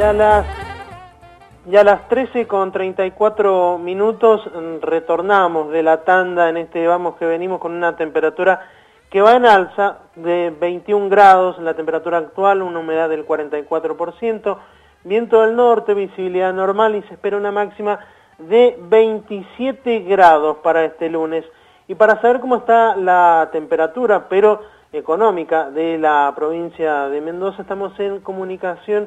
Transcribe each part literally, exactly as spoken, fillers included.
Ya las, ya las trece con treinta y cuatro minutos retornamos de la tanda en este vamos que venimos con una temperatura que va en alza de veintiún grados, la temperatura actual, una humedad del cuarenta y cuatro por ciento, viento del norte, visibilidad normal y se espera una máxima de veintisiete grados para este lunes. Y para saber cómo está la temperatura, pero económica, de la provincia de Mendoza, estamos en comunicación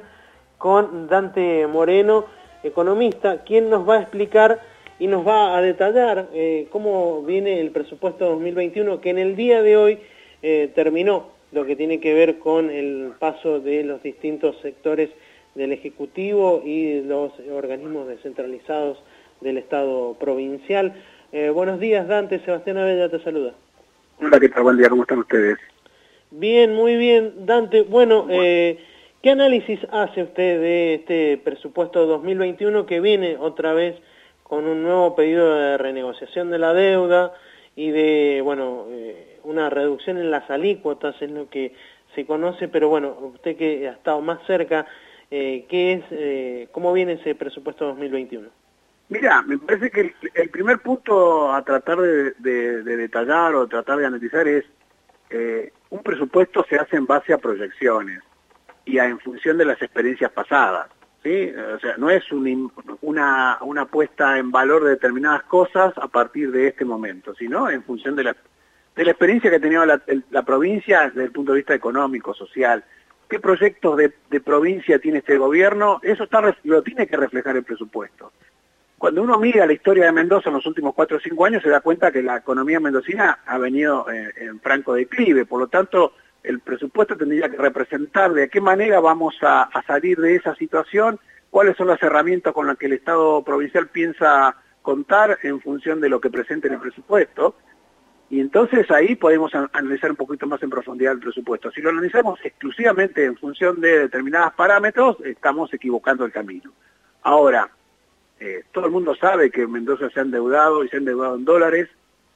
con Dante Moreno, economista, quien nos va a explicar y nos va a detallar eh, cómo viene el presupuesto dos mil veintiuno, que en el día de hoy eh, terminó lo que tiene que ver con el paso de los distintos sectores del Ejecutivo y los organismos descentralizados del Estado provincial. Eh, buenos días, Dante. Sebastián Abella te saluda. Hola, ¿qué tal? Buen día, ¿cómo están ustedes? Bien, muy bien, Dante. Bueno, bueno. Eh, ¿qué análisis hace usted de este presupuesto dos mil veintiuno que viene otra vez con un nuevo pedido de renegociación de la deuda y de, bueno, eh, una reducción en las alícuotas, es lo que se conoce, pero bueno, usted que ha estado más cerca, eh, ¿qué es, eh, cómo viene ese presupuesto dos mil veintiuno? Mira, me parece que el, el primer punto a tratar de, de, de detallar o tratar de analizar es eh, un presupuesto se hace en base a proyecciones y a, en función de las experiencias pasadas, ¿sí? O sea, no es un, una, una puesta en valor de determinadas cosas a partir de este momento, sino en función de la, de la experiencia que ha tenido la, la provincia desde el punto de vista económico, social. ¿Qué proyectos de, de provincia tiene este gobierno? Eso está, lo tiene que reflejar el presupuesto. Cuando uno mira la historia de Mendoza en los últimos cuatro o cinco años, se da cuenta que la economía mendocina ha venido eh, en franco declive. Por lo tanto, el presupuesto tendría que representar de qué manera vamos a, a salir de esa situación, cuáles son las herramientas con las que el Estado provincial piensa contar en función de lo que presente en el presupuesto. Y entonces ahí podemos analizar un poquito más en profundidad el presupuesto. Si lo analizamos exclusivamente en función de determinados parámetros, estamos equivocando el camino. Ahora, Eh, todo el mundo sabe que Mendoza se ha endeudado y se ha endeudado en dólares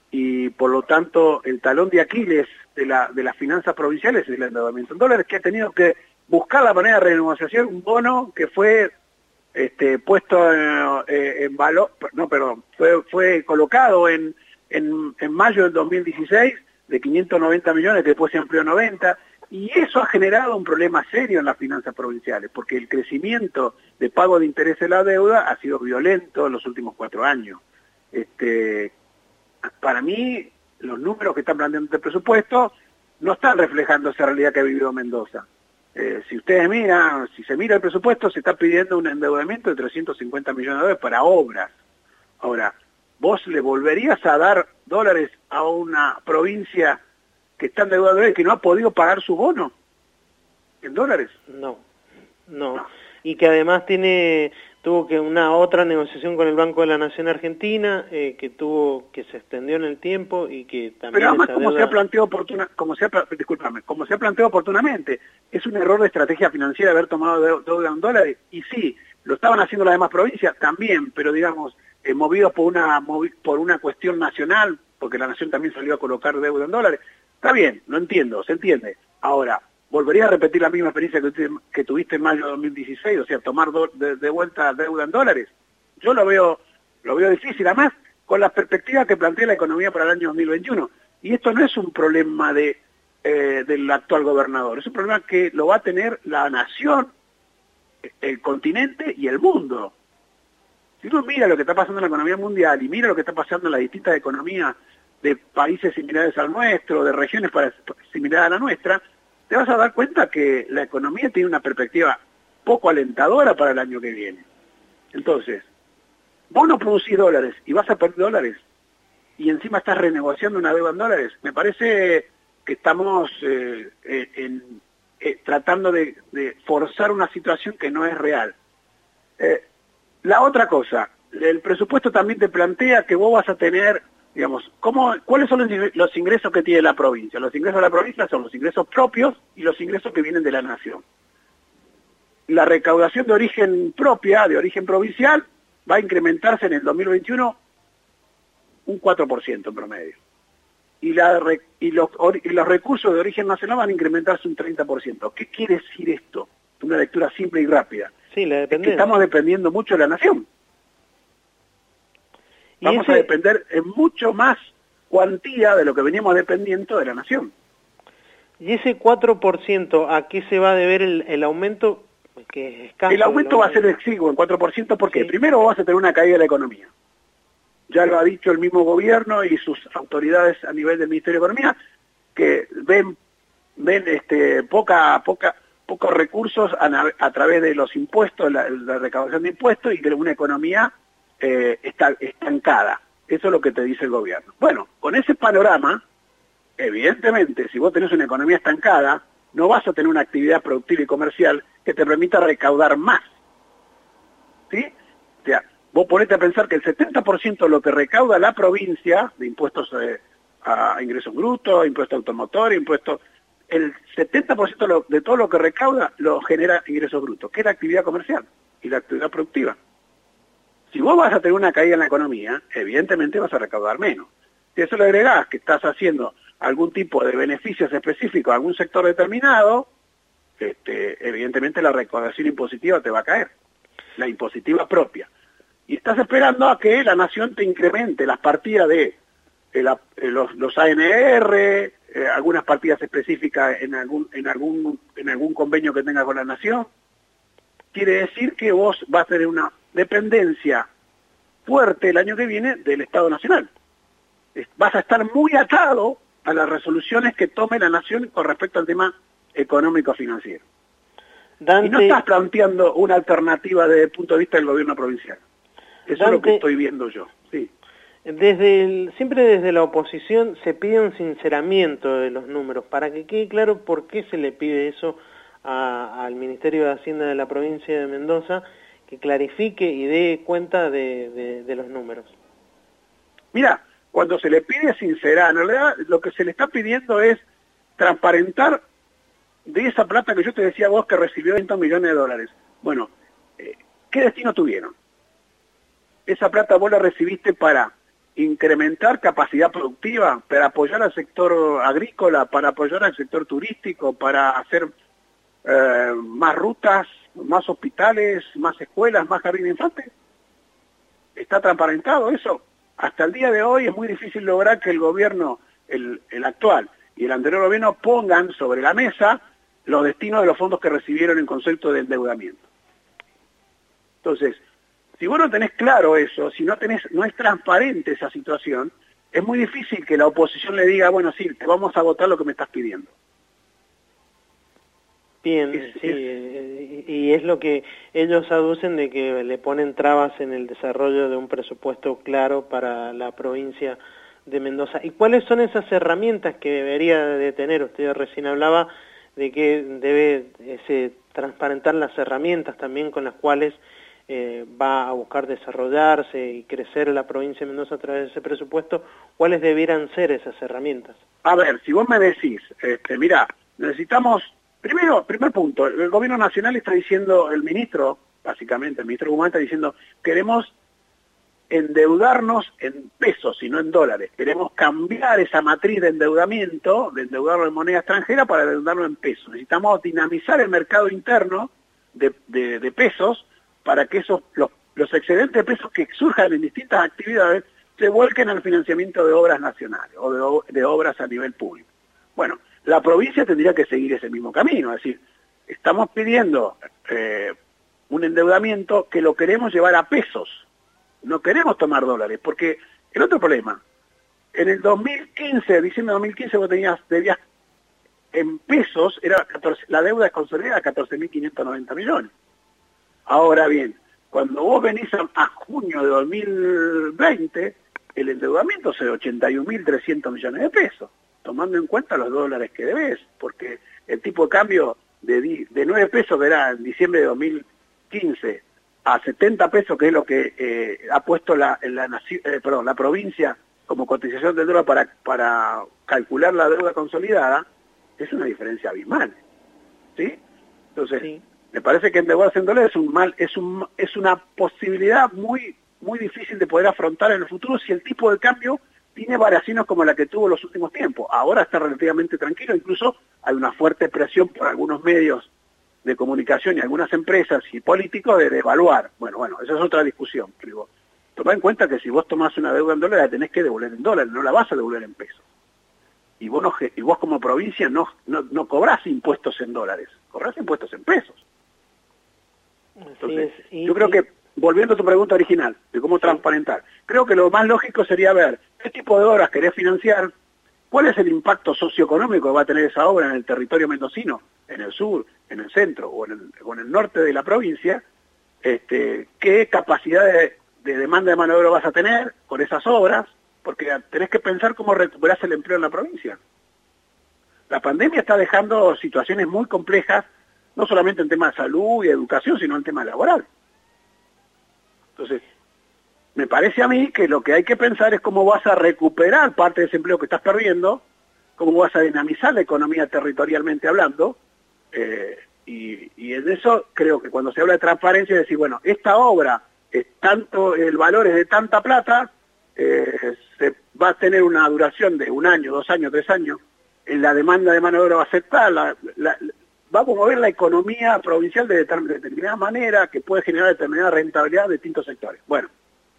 y por lo tanto el talón de Aquiles de, la, de las finanzas provinciales es el endeudamiento en dólares, que ha tenido que buscar la manera de renegociación, un bono que fue este, puesto en, en valor, no, perdón, fue, fue colocado en, en, en mayo del dos mil dieciséis de quinientos noventa millones, que después se amplió a noventa. Y eso ha generado un problema serio en las finanzas provinciales, porque el crecimiento de pago de interés de la deuda ha sido violento en los últimos cuatro años. Este, para mí, los números que están planteando este presupuesto no están reflejando esa realidad que ha vivido Mendoza. Eh, si ustedes miran, si se mira el presupuesto, se está pidiendo un endeudamiento de trescientos cincuenta millones de dólares para obras. Ahora, ¿vos le volverías a dar dólares a una provincia que está endeudada y que no ha podido pagar su bono en dólares? No, no, no. Y que además tiene tuvo que una otra negociación con el Banco de la Nación Argentina, eh, que tuvo que se extendió en el tiempo y que también... Pero además, deuda... como se ha planteado oportuna, como se ha, discúlpame, como se ha planteado oportunamente, es un error de estrategia financiera haber tomado deuda en dólares, y sí, lo estaban haciendo las demás provincias también, pero digamos, eh, movidos por una, movi por una cuestión nacional, porque la Nación también salió a colocar deuda en dólares. Está bien, lo entiendo, se entiende. Ahora, ¿volvería a repetir la misma experiencia que, que tuviste en mayo de dos mil dieciséis? O sea, tomar do, de, de vuelta deuda en dólares. Yo lo veo lo veo difícil, además, con las perspectivas que plantea la economía para el año dos mil veintiuno. Y esto no es un problema de eh, del actual gobernador, es un problema que lo va a tener la nación, el continente y el mundo. Si uno mira lo que está pasando en la economía mundial y mira lo que está pasando en las distintas economías de países similares al nuestro, de regiones similares a la nuestra, te vas a dar cuenta que la economía tiene una perspectiva poco alentadora para el año que viene. Entonces, vos no producís dólares y vas a perder dólares y encima estás renegociando una deuda en dólares. Me parece que estamos eh, eh, en, eh, tratando de, de forzar una situación que no es real. Eh, la otra cosa, el presupuesto también te plantea que vos vas a tener... Digamos, ¿cómo, ¿cuáles son los ingresos que tiene la provincia? Los ingresos de la provincia son los ingresos propios y los ingresos que vienen de la nación. La recaudación de origen propia, de origen provincial, va a incrementarse en el dos mil veintiuno un cuatro por ciento en promedio. Y, la, y, los, y los recursos de origen nacional van a incrementarse un treinta por ciento. ¿Qué quiere decir esto? Una lectura simple y rápida. Sí, la es que estamos dependiendo mucho de la nación. Vamos ese... a depender en mucho más cuantía de lo que veníamos dependiendo de la nación. ¿Y ese cuatro por ciento a qué se va a deber el, el aumento? Que es escaso, el aumento el va a ser exiguo en cuatro por ciento porque sí. Primero vas a tener una caída de la economía. Ya lo ha dicho el mismo gobierno y sus autoridades a nivel del Ministerio de Economía, que ven, ven este, poca, poca, pocos recursos a, a través de los impuestos, la, la recaudación de impuestos, y que una economía eh, está estancada. Eso es lo que te dice el gobierno. Bueno, con ese panorama, evidentemente, si vos tenés una economía estancada, no vas a tener una actividad productiva y comercial que te permita recaudar más. ¿Sí? O sea, vos ponete a pensar que el setenta por ciento de lo que recauda la provincia, de impuestos eh, a ingresos brutos, impuestos automotores, impuestos... El setenta por ciento de, lo, de todo lo que recauda lo genera ingresos brutos, que es la actividad comercial y la actividad productiva. Si vos vas a tener una caída en la economía, evidentemente vas a recaudar menos. Si eso le agregás que estás haciendo algún tipo de beneficios específicos a algún sector determinado, este, evidentemente la recaudación impositiva te va a caer, la impositiva propia. Y estás esperando a que la nación te incremente las partidas de eh, la, eh, los, los A N R, eh, algunas partidas específicas en algún, en, algún, en algún convenio que tenga con la nación. Quiere decir que vos vas a tener una dependencia fuerte el año que viene del Estado Nacional. Vas a estar muy atado a las resoluciones que tome la nación con respecto al tema económico-financiero. Y no estás planteando una alternativa desde el punto de vista del gobierno provincial. Eso Dante, es lo que estoy viendo yo. Sí. Desde el, siempre desde la oposición se pide un sinceramiento de los números. Para que quede claro por qué se le pide eso a, al Ministerio de Hacienda de la provincia de Mendoza, que clarifique y dé cuenta de, de, de los números. Mira, cuando se le pide sincerar, en realidad lo que se le está pidiendo es transparentar de esa plata que yo te decía a vos que recibió veinte millones de dólares. Bueno, eh, ¿qué destino tuvieron? Esa plata vos la recibiste para incrementar capacidad productiva, para apoyar al sector agrícola, para apoyar al sector turístico, para hacer eh, más rutas, más hospitales, más escuelas, más jardines de infantes. ¿Está transparentado eso? Hasta el día de hoy es muy difícil lograr que el gobierno, el, el actual y el anterior gobierno, pongan sobre la mesa los destinos de los fondos que recibieron en concepto de endeudamiento. Entonces, si vos no tenés claro eso, si no tenés, no es transparente esa situación, es muy difícil que la oposición le diga, bueno, sí, te vamos a votar lo que me estás pidiendo. Bien, es, sí, es... y es lo que ellos aducen de que le ponen trabas en el desarrollo de un presupuesto claro para la provincia de Mendoza. ¿Y cuáles son esas herramientas que debería de tener? Usted recién hablaba de que debe ese, transparentar las herramientas también con las cuales eh, va a buscar desarrollarse y crecer la provincia de Mendoza a través de ese presupuesto. ¿Cuáles debieran ser esas herramientas? A ver, si vos me decís, este, mira, necesitamos... Primero, primer punto, el gobierno nacional está diciendo, el ministro, básicamente, el ministro Guzmán está diciendo, queremos endeudarnos en pesos y no en dólares. Queremos cambiar esa matriz de endeudamiento, de endeudarlo en moneda extranjera para endeudarlo en pesos. Necesitamos dinamizar el mercado interno de, de, de pesos para que esos los, los excedentes de pesos que surjan en distintas actividades se vuelquen al financiamiento de obras nacionales o de, de obras a nivel público. Bueno, la provincia tendría que seguir ese mismo camino, es decir, estamos pidiendo eh, un endeudamiento que lo queremos llevar a pesos, no queremos tomar dólares, porque el otro problema, en el dos mil quince, diciembre de dos mil quince, vos tenías, debías en pesos, era catorce, la deuda consolidada catorce mil quinientos noventa millones. Ahora bien, cuando vos venís a, a junio de dos mil veinte, el endeudamiento es de ochenta y un mil trescientos millones de pesos. Tomando en cuenta los dólares que debes, porque el tipo de cambio de, de nueve pesos que era en diciembre de dos mil quince a setenta pesos, que es lo que eh, ha puesto la, la, eh, perdón, la provincia como cotización del dólar para, para calcular la deuda consolidada, es una diferencia abismal. ¿Sí? Entonces, sí. Me parece que endeudarse en dólares es un mal, es un, es una posibilidad muy, muy difícil de poder afrontar en el futuro si el tipo de cambio tiene variaciones como la que tuvo en los últimos tiempos. Ahora está relativamente tranquilo, incluso hay una fuerte presión por algunos medios de comunicación y algunas empresas y políticos de devaluar. Bueno, bueno, esa es otra discusión. Digo, toma en cuenta que si vos tomás una deuda en dólares, la tenés que devolver en dólares, no la vas a devolver en pesos. Y vos, no, y vos como provincia no, no, no cobrás impuestos en dólares, cobrás impuestos en pesos. Entonces, y, yo creo y... que, volviendo a tu pregunta original, de cómo transparentar, creo que lo más lógico sería ver qué tipo de obras querés financiar, cuál es el impacto socioeconómico que va a tener esa obra en el territorio mendocino, en el sur, en el centro o en el, o en el norte de la provincia, este, qué capacidad de, de demanda de mano de obra vas a tener con esas obras, porque tenés que pensar cómo recuperás el empleo en la provincia. La pandemia está dejando situaciones muy complejas, no solamente en temas de salud y educación, sino en temas laboral. Entonces, me parece a mí que lo que hay que pensar es cómo vas a recuperar parte de ese empleo que estás perdiendo, cómo vas a dinamizar la economía territorialmente hablando, eh, y, y en eso creo que cuando se habla de transparencia es decir, bueno, esta obra, es tanto, el valor es de tanta plata, eh, se va a tener una duración de un año, dos años, tres años, en la demanda de mano de obra va a aceptar, la, la, va a mover la economía provincial de, de determinada manera que puede generar determinada rentabilidad de distintos sectores. Bueno,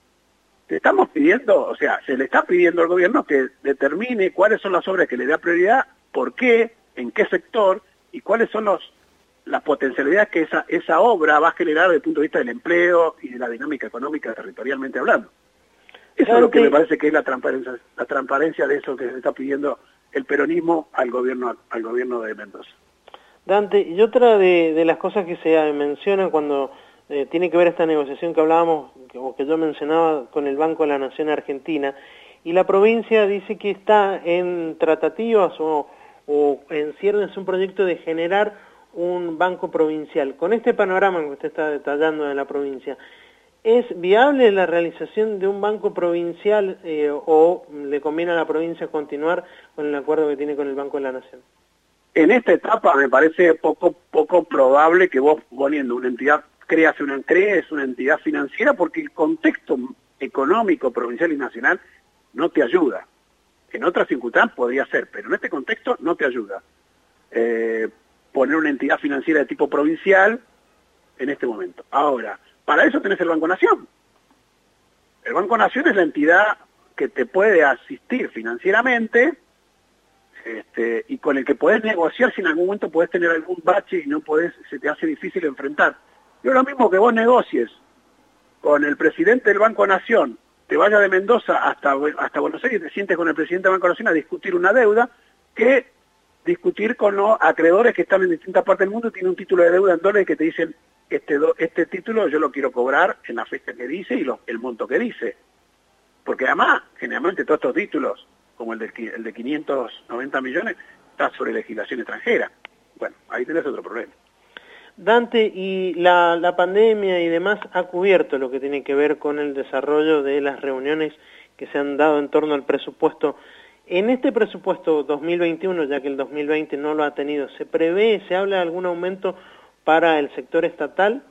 te estamos pidiendo, o sea, se le está pidiendo al gobierno que determine cuáles son las obras que le da prioridad, por qué, en qué sector y cuáles son los las potencialidades que esa, esa obra va a generar desde el punto de vista del empleo y de la dinámica económica territorialmente hablando. Eso Dante, es lo que me parece que es la transparencia, la transparencia de eso que se está pidiendo el peronismo al gobierno, al gobierno de Mendoza. Dante, y otra de, de las cosas que se menciona cuando eh, tiene que ver esta negociación que hablábamos, que, o que yo mencionaba con el Banco de la Nación Argentina, y la provincia dice que está en tratativas o, o en ciernes un proyecto de generar un banco provincial. Con este panorama que usted está detallando de la provincia, ¿es viable la realización de un banco provincial eh, o le conviene a la provincia continuar con el acuerdo que tiene con el Banco de la Nación? En esta etapa me parece poco poco probable que vos poniendo una entidad, creas una, crees una entidad financiera porque el contexto económico provincial y nacional no te ayuda. En otras circunstancias podría ser, pero en este contexto no te ayuda. Eh, poner una entidad financiera de tipo provincial en este momento. Ahora, para eso tenés el Banco Nación. El Banco Nación es la entidad que te puede asistir financieramente este, y con el que podés negociar si en algún momento podés tener algún bache y no podés, se te hace difícil enfrentar. Yo lo mismo que vos negocies con el presidente del Banco Nación, te vayas de Mendoza hasta, hasta Buenos Aires y te sientes con el presidente del Banco Nación a discutir una deuda, que discutir con los acreedores que están en distintas partes del mundo y tienen un título de deuda en dólares que te dicen, este, do, este título yo lo quiero cobrar en la fecha que dice y lo, el monto que dice. Porque además, generalmente todos estos títulos, como el de, el de quinientos noventa millones, está sobre legislación extranjera. Bueno, ahí tenés otro problema. Dante, y la, la pandemia y demás ha cubierto lo que tiene que ver con el desarrollo de las reuniones que se han dado en torno al presupuesto. En este presupuesto dos mil veintiuno, ya que el dos mil veinte no lo ha tenido, ¿se prevé, se habla de algún aumento para el sector estatal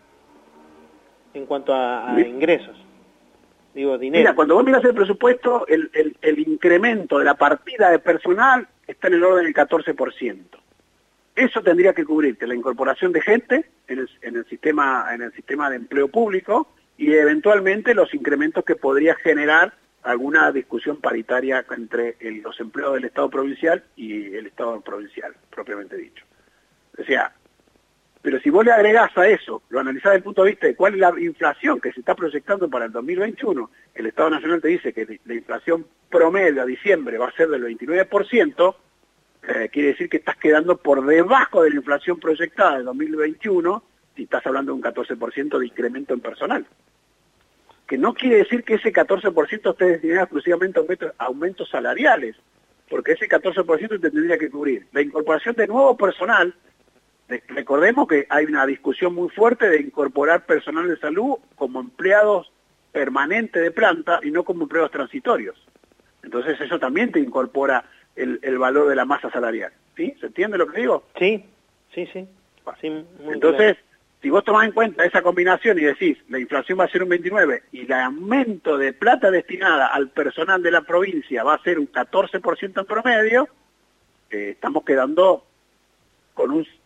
en cuanto a, a ingresos? Digo, dinero. Mira, cuando vos mirás el presupuesto, el, el, el incremento de la partida de personal está en el orden del catorce por ciento. Eso tendría que cubrirte la incorporación de gente en el, en el sistema, en el sistema de empleo público y eventualmente los incrementos que podría generar alguna discusión paritaria entre el, los empleados del Estado provincial y el Estado provincial, propiamente dicho. O sea, pero si vos le agregás a eso, lo analizás desde el punto de vista de cuál es la inflación que se está proyectando para el dos mil veintiuno, el Estado Nacional te dice que la inflación promedio a diciembre va a ser del veintinueve por ciento, eh, quiere decir que estás quedando por debajo de la inflación proyectada del dos mil veintiuno si estás hablando de un catorce por ciento de incremento en personal. Que no quiere decir que ese catorce por ciento esté destinado exclusivamente a aumentos, aumentos salariales, porque ese catorce por ciento te tendría que cubrir la incorporación de nuevo personal. De, recordemos que hay una discusión muy fuerte de incorporar personal de salud como empleados permanentes de planta y no como empleados transitorios. Entonces eso también te incorpora el, el valor de la masa salarial. ¿Sí? ¿Se entiende lo que digo? Sí, sí, sí. Bueno, sí muy entonces, claro. Si vos tomás en cuenta esa combinación y decís, la inflación va a ser un veintinueve y el aumento de plata destinada al personal de la provincia va a ser un catorce por ciento en promedio, eh, estamos quedando con un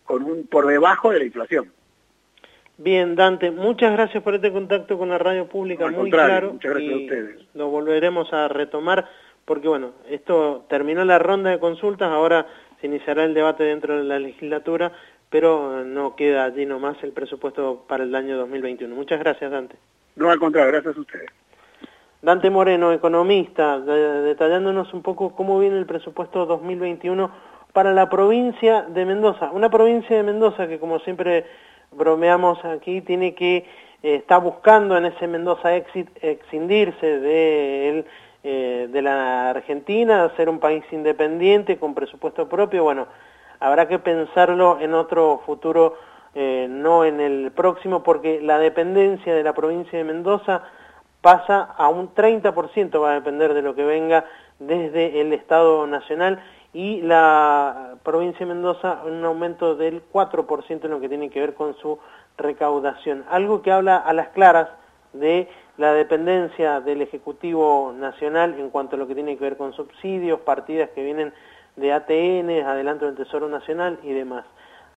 con un por debajo de la inflación. Bien, Dante, muchas gracias por este contacto con la radio pública, no, muy claro, muchas gracias y a ustedes. Lo volveremos a retomar, porque bueno, esto terminó la ronda de consultas, ahora se iniciará el debate dentro de la legislatura, pero no queda allí nomás el presupuesto para el año dos mil veintiuno. Muchas gracias, Dante. No, al contrario, gracias a ustedes. Dante Moreno, economista, de, detallándonos un poco cómo viene el presupuesto dos mil veintiuno para la provincia de Mendoza. Una provincia de Mendoza que, como siempre bromeamos aquí, tiene que, eh, está buscando en ese Mendoza exit, excindirse de, el, eh, de la Argentina, ser un país independiente con presupuesto propio. Bueno, habrá que pensarlo en otro futuro, eh, no en el próximo, porque la dependencia de la provincia de Mendoza pasa a un treinta por ciento, va a depender de lo que venga desde el Estado Nacional, y la provincia de Mendoza un aumento del cuatro por ciento en lo que tiene que ver con su recaudación. Algo que habla a las claras de la dependencia del Ejecutivo Nacional en cuanto a lo que tiene que ver con subsidios, partidas que vienen de A T N, adelanto del Tesoro Nacional y demás.